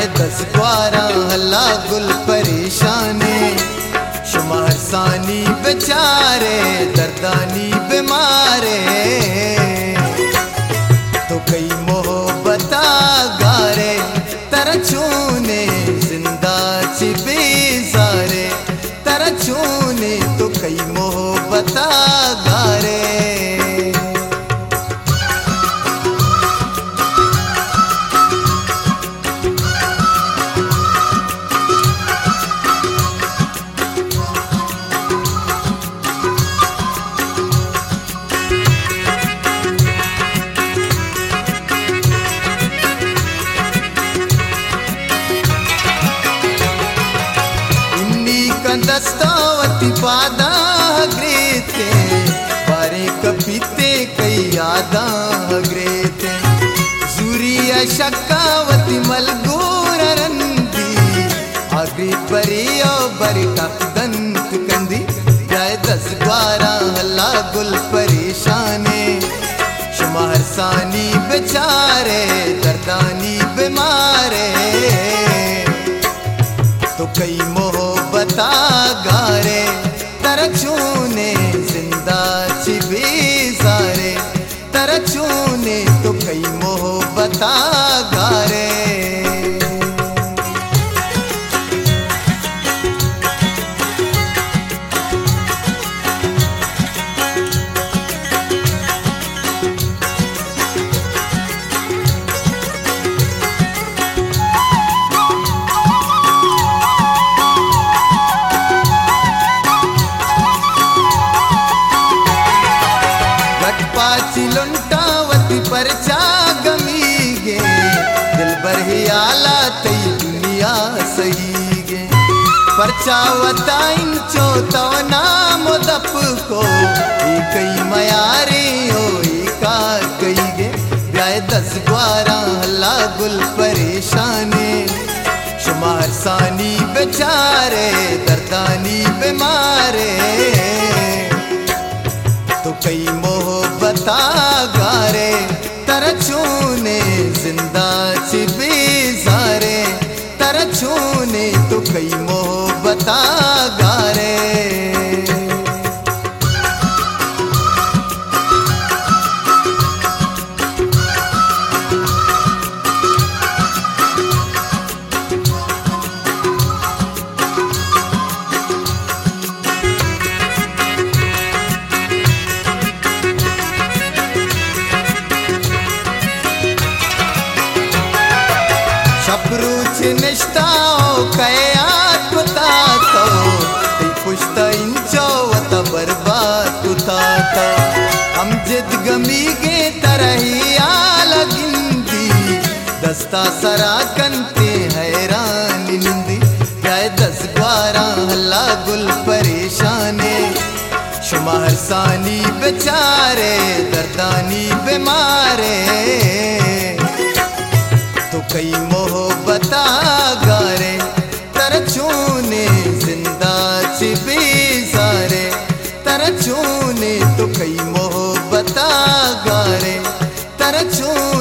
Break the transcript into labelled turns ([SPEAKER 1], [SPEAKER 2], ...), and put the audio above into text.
[SPEAKER 1] दस ग्वारा हल्ला गुल परेशाने शुमार सानी बेचारे दर्दानी बीमारे तो कई मोहब्बता गारे तरचूने जिंदा ची बेजारे तरचूने तो कई मोहब्बता गारे दस्तावती पादा ग्रेते बारे कपीते कई यादा ग्रेते सूरिया शक्कावती मलगूर रंदी आग्री बरियो बरी दंत कंदी जाए दस ग्वारा हल्ला गुल परेशाने शुमार सानी बेचारे दर्दानी बीमारे तो कई मोहब्बता गारे तरचूने जिंदा ची बेजारे तरचूने तो कई मोहब्बता गारे लुंटावती परचा गमी गे दिल बरहियाला तई दुनिया सही गे परचावता इंचो तव नाम दप को कई मयारे हो का कई गे ब्याय दस ग्वारा हल्ला गुल परेशाने शुमार सानी बेचारे दर्दानी बीमारे तो कई मोहब्बता गारे तरचूने जिंदा ची बेजारे तरचूने तो कई मोहब्बता गारे शपरूच निष्ठाओ कयात कुतातो ती पुश्ता इंचो वता बर्बाद कुतातो हम जिद गमी गे तरही आला गिंदी दस्ता सरा कंते हैरान निंदी गाय दस ग्वारा हल्ला गुल परेशाने शुमार सानी बेचारे दर्दानी बीमारे तो कई मोहब्बता गारे तरचूने जिंदा ची बेजारे तरचूने तो कई मोहब्बता गारे तरचूने